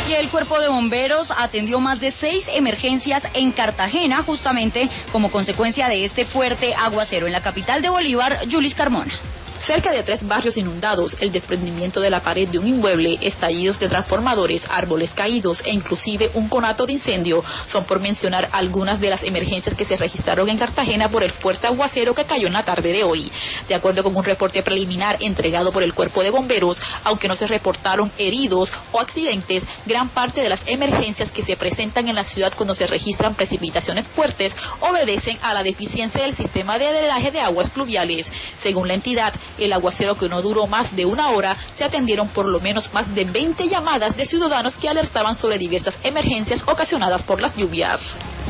Y el Cuerpo de Bomberos atendió más de 6 emergencias en Cartagena, justamente como consecuencia de este fuerte aguacero. En la capital de Bolívar, Yulis Carmona. Cerca de 3 barrios inundados, el desprendimiento de la pared de un inmueble, estallidos de transformadores, árboles caídos e inclusive un conato de incendio son por mencionar algunas de las emergencias que se registraron en Cartagena por el fuerte aguacero que cayó en la tarde de hoy. De acuerdo con un reporte preliminar entregado por el Cuerpo de Bomberos, aunque no se reportaron heridos o accidentes, gran parte de las emergencias que se presentan en la ciudad cuando se registran precipitaciones fuertes obedecen a la deficiencia del sistema de drenaje de aguas pluviales. Según la entidad, el aguacero, que no duró más de 1 hora, se atendieron por lo menos más de 20 llamadas de ciudadanos que alertaban sobre diversas emergencias ocasionadas por las lluvias.